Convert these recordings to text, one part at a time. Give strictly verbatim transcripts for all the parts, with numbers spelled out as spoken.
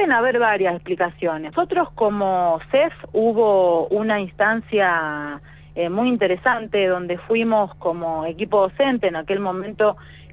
pueden haber varias explicaciones. Nosotros como C E F hubo una instancia eh, muy interesante donde fuimos como equipo docente. En aquel momento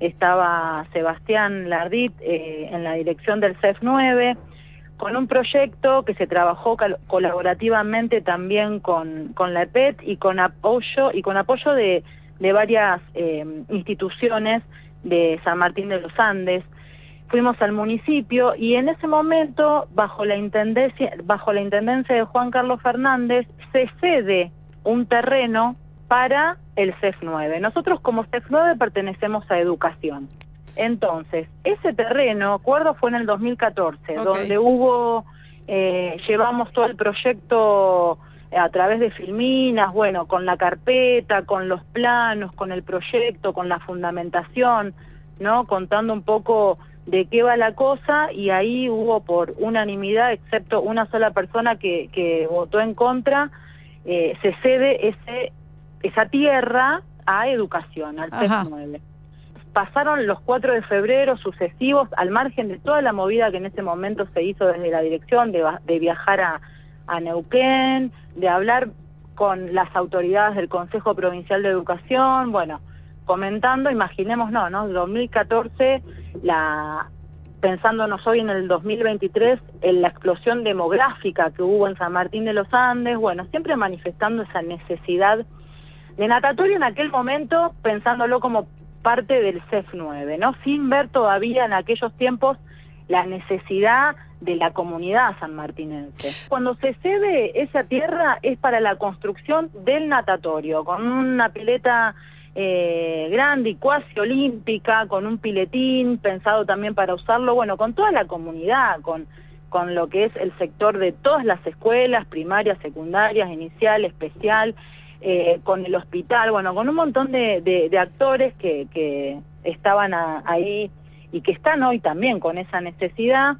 estaba Sebastián Lardit eh, en la dirección del C E F nueve, con un proyecto que se trabajó colaborativamente también con, con la E P E T y con apoyo, y con apoyo de, de varias eh, instituciones de San Martín de los Andes. Fuimos al municipio y en ese momento, bajo la intendencia, bajo la intendencia de Juan Carlos Fernández, se cede un terreno para el C E F nueve. Nosotros como C E F nueve pertenecemos a Educación. Entonces, ese terreno, acuerdo, fue en el dos mil catorce, okay, donde hubo, eh, llevamos todo el proyecto a través de Filminas, bueno, con la carpeta, con los planos, con el proyecto, con la fundamentación, ¿no? Contando un poco de qué va la cosa, y ahí hubo por unanimidad, excepto una sola persona que, que votó en contra, eh, se cede ese, esa tierra a Educación, al C E F nueve. Pasaron los cuatro de febrero sucesivos, al margen de toda la movida que en ese momento se hizo desde la dirección, de, de viajar a, a Neuquén, de hablar con las autoridades del Consejo Provincial de Educación, bueno, comentando, imaginemos, no, ¿no? dos mil catorce, la, pensándonos hoy en el dos mil veintitrés, en la explosión demográfica que hubo en San Martín de los Andes, bueno, siempre manifestando esa necesidad de natatorio en aquel momento, pensándolo como parte del C E F nueve, ¿no? Sin ver todavía en aquellos tiempos la necesidad de la comunidad sanmartinense. Cuando se cede esa tierra es para la construcción del natatorio, con una pileta eh, grande y cuasi olímpica, con un piletín pensado también para usarlo, bueno, con toda la comunidad, con, con lo que es el sector de todas las escuelas, primarias, secundarias, inicial, especial, Eh, con el hospital, bueno, con un montón de, de, de actores que, que estaban a, ahí y que están hoy también con esa necesidad.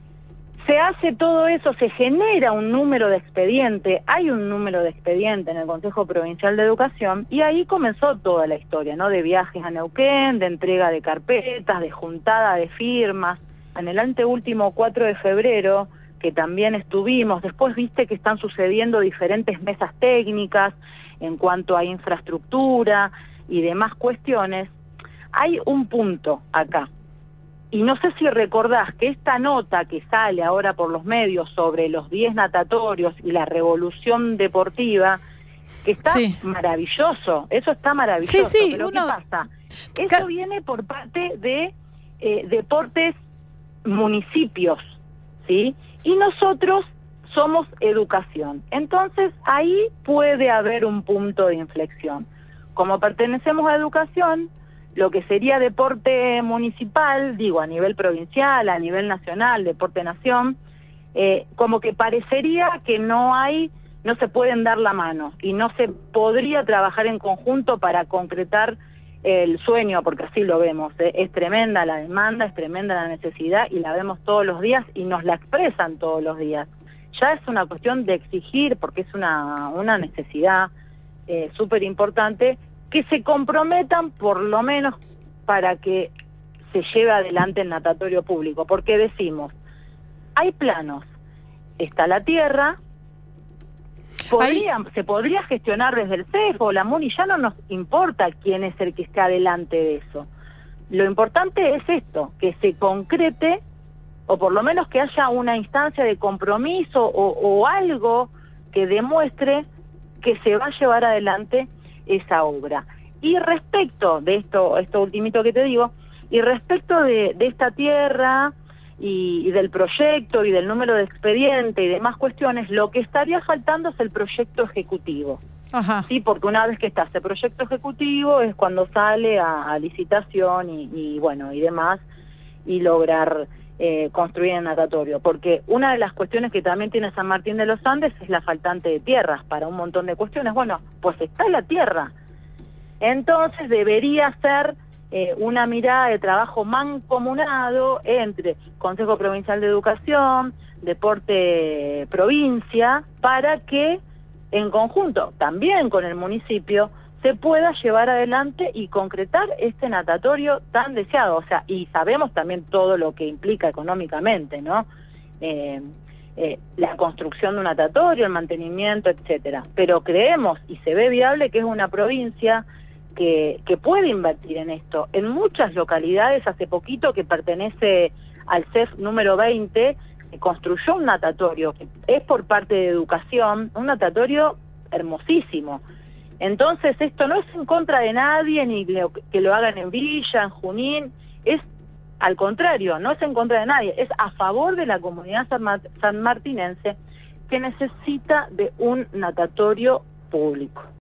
Se hace todo eso, se genera un número de expediente, hay un número de expediente en el Consejo Provincial de Educación, y ahí comenzó toda la historia, ¿no? De viajes a Neuquén, de entrega de carpetas, de juntada de firmas. En el anteúltimo cuatro de febrero, que también estuvimos, después viste que están sucediendo diferentes mesas técnicas en cuanto a infraestructura y demás cuestiones. Hay un punto acá, y no sé si recordás que esta nota que sale ahora por los medios sobre los diez natatorios y la revolución deportiva, que está sí. maravilloso, eso está maravilloso, sí, sí, pero uno... ¿qué pasa? Eso viene por parte de eh, deportes municipios, ¿sí? Y nosotros somos Educación. Entonces ahí puede haber un punto de inflexión. Como pertenecemos a Educación, lo que sería deporte municipal, digo a nivel provincial, a nivel nacional, deporte nación, eh, como que parecería que no hay, no se pueden dar la mano y no se podría trabajar en conjunto para concretar el sueño, porque así lo vemos, ¿eh? Es tremenda la demanda, es tremenda la necesidad y la vemos todos los días y nos la expresan todos los días. Ya es una cuestión de exigir, porque es una, una necesidad eh, súper importante, que se comprometan por lo menos para que se lleve adelante el natatorio público, porque decimos, hay planos, está la tierra, podrían, se podría gestionar desde el C E F o la MUNI, ya no nos importa quién es el que está adelante de eso. Lo importante es esto, que se concrete, o por lo menos que haya una instancia de compromiso o, o algo que demuestre que se va a llevar adelante esa obra. Y respecto de esto, esto ultimito que te digo, y respecto de, de esta tierra y, y del proyecto y del número de expediente y demás cuestiones, lo que estaría faltando es el proyecto ejecutivo. Ajá. Sí, porque una vez que está ese proyecto ejecutivo es cuando sale a, a licitación y, y bueno, y demás, y lograr eh, construir el natatorio. Porque una de las cuestiones que también tiene San Martín de los Andes es la faltante de tierras para un montón de cuestiones. Bueno, pues está la tierra. Entonces debería ser eh, una mirada de trabajo mancomunado entre Consejo Provincial de Educación, Deporte Provincia, para que en conjunto, también con el municipio, se pueda llevar adelante y concretar este natatorio tan deseado. O sea, y sabemos también todo lo que implica económicamente, ¿no? eh, eh, la construcción de un natatorio, el mantenimiento, etcétera. Pero creemos y se ve viable que es una provincia que, que puede invertir en esto. En muchas localidades, hace poquito, que pertenece al C E F número veinte, se construyó un natatorio, que es por parte de Educación, un natatorio hermosísimo. Entonces esto no es en contra de nadie, ni que lo hagan en Villa, en Junín, es al contrario, no es en contra de nadie, es a favor de la comunidad sanmartinense que necesita de un natatorio público.